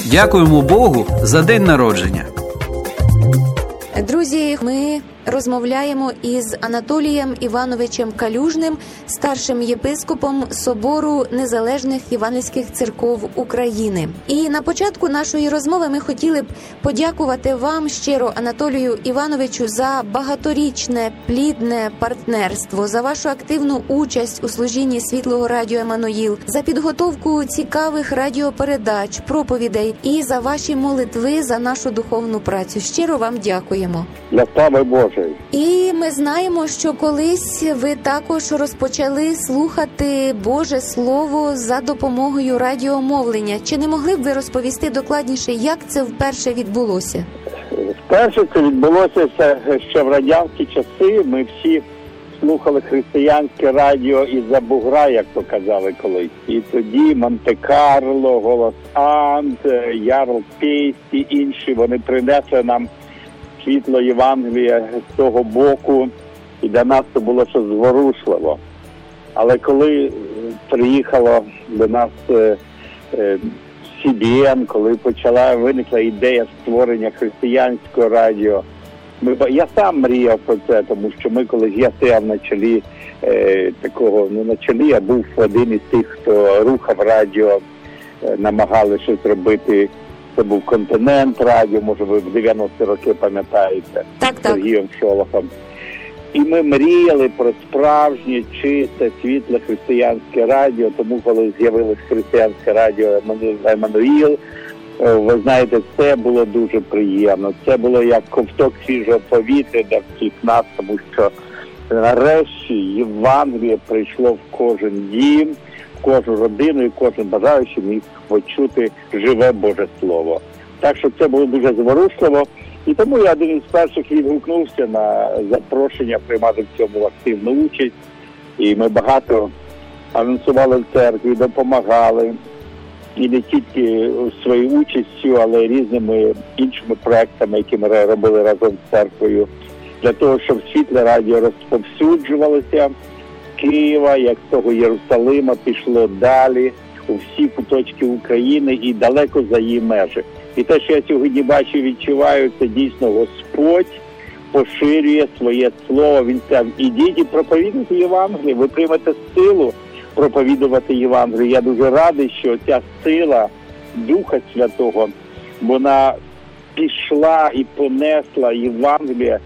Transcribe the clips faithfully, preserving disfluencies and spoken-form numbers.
Дякуємо Богу за день народження. Друзі, ми розмовляємо із Анатолієм Івановичем Калюжним, старшим єпископом Собору Незалежних Євангельських Церков України. І на початку нашої розмови ми хотіли б подякувати вам щиро, Анатолію Івановичу, за багаторічне, плідне партнерство, за вашу активну участь у служінні Світлого радіо Еммануїл, за підготовку цікавих радіопередач, проповідей і за ваші молитви за нашу духовну працю. Щиро вам дякуємо. Для слави Божої. І ми знаємо, що колись ви також розпочали слухати Боже Слово за допомогою радіомовлення. Чи не могли б ви розповісти докладніше, як це вперше відбулося? Вперше це відбулося ще в радянські часи. Ми всі слухали християнське радіо із-за бугра, як то казали колись. І тоді Монте-Карло, Голос Анд, Ярл Пейс і інші, вони принесли нам світло Євангелія з того боку, і для нас це було щось зворушливо. Але коли приїхало до нас е, е, Сі Бі Ен, коли почала виникла ідея створення християнського радіо, ми, я сам мріяв про це, тому що ми колись, я стояв на чолі е, такого, ну на чолі, я був один із тих, хто рухав радіо, е, намагали щось робити. Це був «Континент» радіо, може ви в дев'яності роки пам'ятаєте, так, так. Сергієм Шолохом. І ми мріяли про справжнє, чисте, світле християнське радіо, тому коли з'явилось християнське радіо Еммануїл, ви знаєте, це було дуже приємно. Це було як ковток свіжого повітря для всіх нас, тому що нарешті Євангеліє прийшло в кожен дім, кожну родину і кожен бажаючий міг почути живе Боже Слово. Так що це було дуже зворушливо. І тому я один із перших відгукнувся на запрошення приймати в цьому активну участь. І ми багато анонсували в церкві, допомагали. І не тільки своєю участю, але й різними іншими проектами, які ми робили разом з церквою, для того, щоб світле радіо розповсюджувалося Києва, як з того Єрусалима, пішло далі у всі куточки України і далеко за її межі. І те, що я сьогодні бачу і відчуваю, це дійсно Господь поширює своє слово. Він сказав, ідіть і проповідуйте Євангеліє, ви приймете силу проповідувати Євангеліє. Я дуже радий, що ця сила Духа Святого, вона пішла і понесла Євангеліє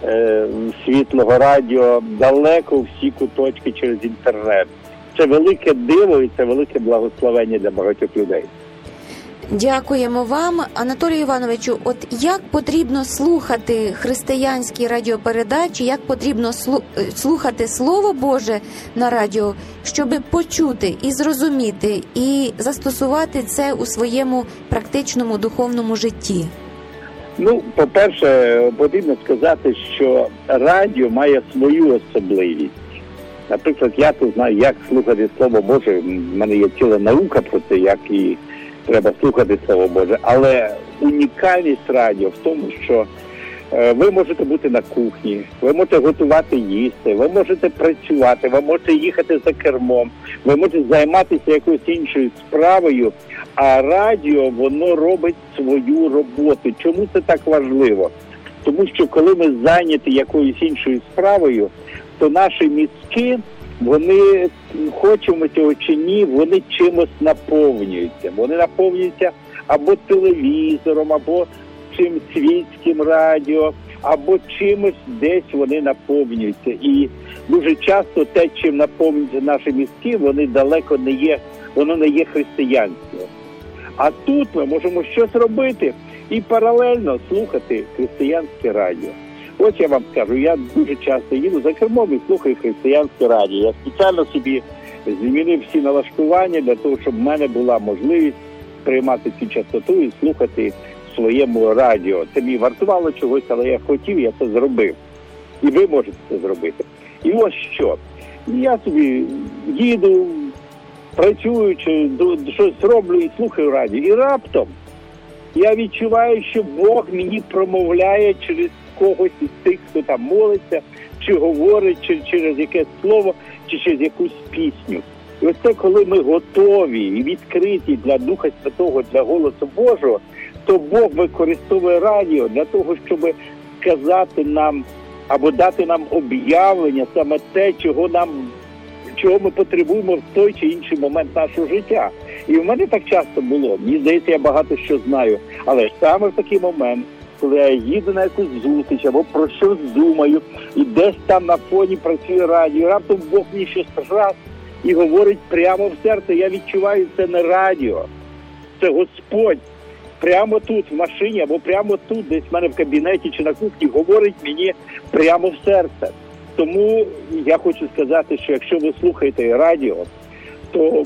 Світлого радіо далеко у всі куточки через інтернет. Це велике диво і це велике благословення для багатьох людей. Дякуємо вам, Анатолію Івановичу. От як потрібно слухати християнські радіопередачі, як потрібно слухати Слово Боже на радіо, щоб почути і зрозуміти, і застосувати це у своєму практичному духовному житті? Ну, по-перше, потрібно сказати, що радіо має свою особливість. Наприклад, я тут знаю, як слухати Слово Боже. В мене є ціла наука про це, як і треба слухати Слово Боже. Але унікальність радіо в тому, що е, ви можете бути на кухні, ви можете готувати їсти, ви можете працювати, ви можете їхати за кермом, ви можете займатися якоюсь іншою справою, а радіо, воно робить свою роботу. Чому це так важливо? Тому що коли ми зайняті якоюсь іншою справою, то наші мізки, вони, хочемо цього чи ні, вони чимось наповнюються. Вони наповнюються або телевізором, або чимось світським радіо, або чимось десь вони наповнюються. І дуже часто те, чим наповнюються наші мізки, вони далеко не є, воно не є християнським. А тут ми можемо щось робити і паралельно слухати християнське радіо. Ось я вам скажу, я дуже часто їду за кермом і слухаю християнське радіо. Я спеціально собі змінив всі налаштування для того, щоб в мене була можливість приймати цю частоту і слухати в своєму радіо. Це мені вартувало чогось, але я хотів, я це зробив. І ви можете це зробити. І ось що. Я собі їду, працюю, чи щось роблю і слухаю радіо. І раптом я відчуваю, що Бог мені промовляє через когось із тих, хто там молиться, чи говорить, чи через якесь слово, чи через якусь пісню. І ось це, коли ми готові і відкриті для Духа Святого, для голосу Божого, то Бог використовує радіо для того, щоб сказати нам або дати нам об'явлення саме те, чого нам, чого ми потребуємо в той чи інший момент нашого життя. І в мене так часто було. Мені здається, я багато що знаю. Але саме в такий момент, коли я їду на якусь зустріч або про щось думаю, і десь там на фоні працює радіо, раптом Бог мені щось раз і говорить прямо в серце. Я відчуваю, це не радіо, це Господь. Прямо тут, в машині, або прямо тут, десь в мене в кабінеті чи на кухні, говорить мені прямо в серце. Тому я хочу сказати, що якщо ви слухаєте радіо, то,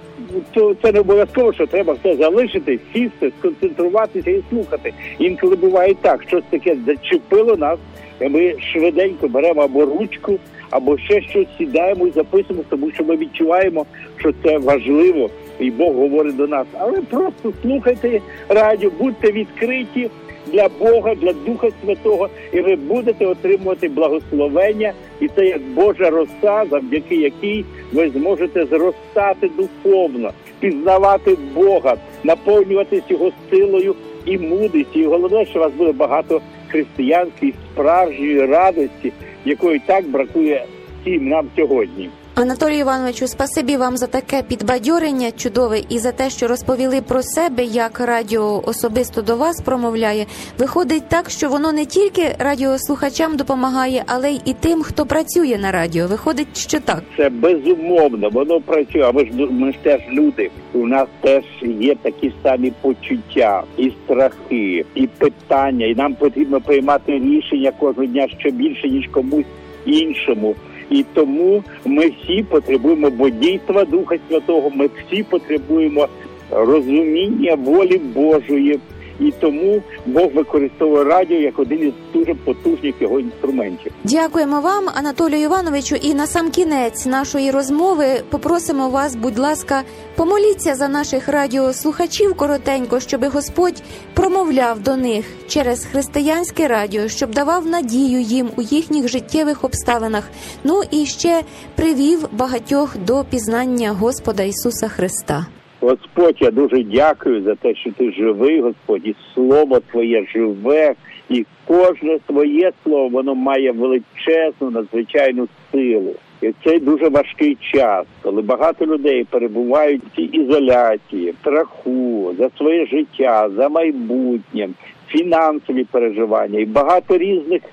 то це не обов'язково, що треба все залишити, сісти, сконцентруватися і слухати. Інколи буває так, щось таке зачепило нас, і ми швиденько беремо або ручку, або ще щось, сідаємо і записуємо, тому що ми відчуваємо, що це важливо, і Бог говорить до нас. Але просто слухайте радіо, будьте відкриті для Бога, для Духа Святого, і ви будете отримувати благословення, і це як Божа роса, завдяки якій ви зможете зростати духовно, пізнавати Бога, наповнюватись Його силою і мудрістю. І головне, що у вас буде багато християнської справжньої радості, якої так бракує всім нам сьогодні. Анатолію Івановичу, спасибі вам за таке підбадьорення чудове і за те, що розповіли про себе, як радіо особисто до вас промовляє. Виходить так, що воно не тільки радіослухачам допомагає, але й і тим, хто працює на радіо. Виходить, що так? Це безумовно, воно працює. А ми ж, ми ж теж люди. У нас теж є такі самі почуття, і страхи, і питання. І нам потрібно приймати рішення кожного дня ще більше, ніж комусь іншому. І тому ми всі потребуємо водійства Духа Святого, ми всі потребуємо розуміння волі Божої. І тому Бог використовує радіо як один із дуже потужних його інструментів. Дякуємо вам, Анатолію Івановичу. І на сам кінець нашої розмови попросимо вас, будь ласка, помоліться за наших радіослухачів коротенько, щоб Господь промовляв до них через християнське радіо, щоб давав надію їм у їхніх життєвих обставинах. Ну і ще привів багатьох до пізнання Господа Ісуса Христа. Господь, я дуже дякую за те, що ти живий, Господь, і Слово Твоє живе, і кожне Твоє Слово, воно має величезну, надзвичайну силу. І в цей дуже важкий час, коли багато людей перебувають в цій ізоляції, страху, за своє життя, за майбутнє, фінансові переживання і багато різних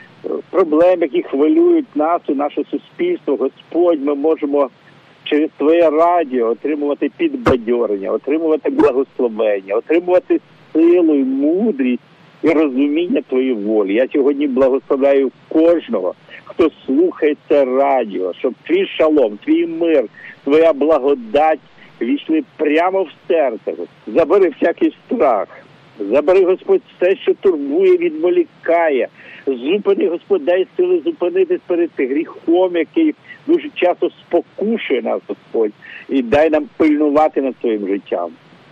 проблем, які хвилюють нас і наше суспільство, Господь, ми можемо через Твоє радіо отримувати підбадьорення, отримувати благословення, отримувати силу і мудрість і розуміння Твоєї волі. Я сьогодні благословляю кожного, хто слухає це радіо, щоб Твій шалом, Твій мир, Твоя благодать війшли прямо в серце. Забери всякий страх, забери, Господь, все, що турбує, відволікає. Зупини, Господь, дай сили зупинитись перед гріхом, який дуже часто спокушує нас, Господь, і дай нам пильнувати над своїм життям.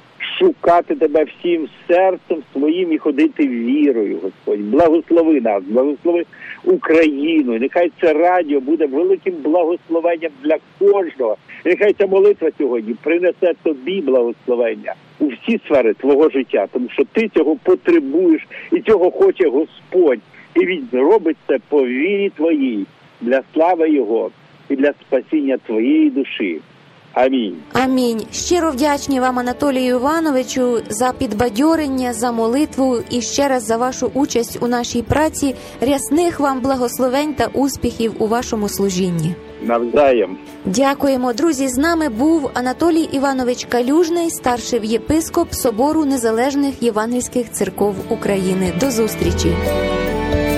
Шукати Тебе всім серцем своїм і ходити вірою, Господь. Благослови нас, благослови Україну. І нехай це радіо буде великим благословенням для кожного. І нехай ця молитва сьогодні принесе Тобі благословення у всі сфери Твого життя, тому що Ти цього потребуєш, і цього хоче Господь. І Він зробить це по вірі Твоїй, для слави Його і для спасіння Твоєї душі. Амінь. Амінь. Щиро вдячні вам, Анатолію Івановичу, за підбадьорення, за молитву і ще раз за вашу участь у нашій праці. Рясних вам благословень та успіхів у вашому служінні. Навзаєм. Дякуємо, друзі. З нами був Анатолій Іванович Калюжний, старший єпископ Собору Незалежних Євангельських Церков України. До зустрічі.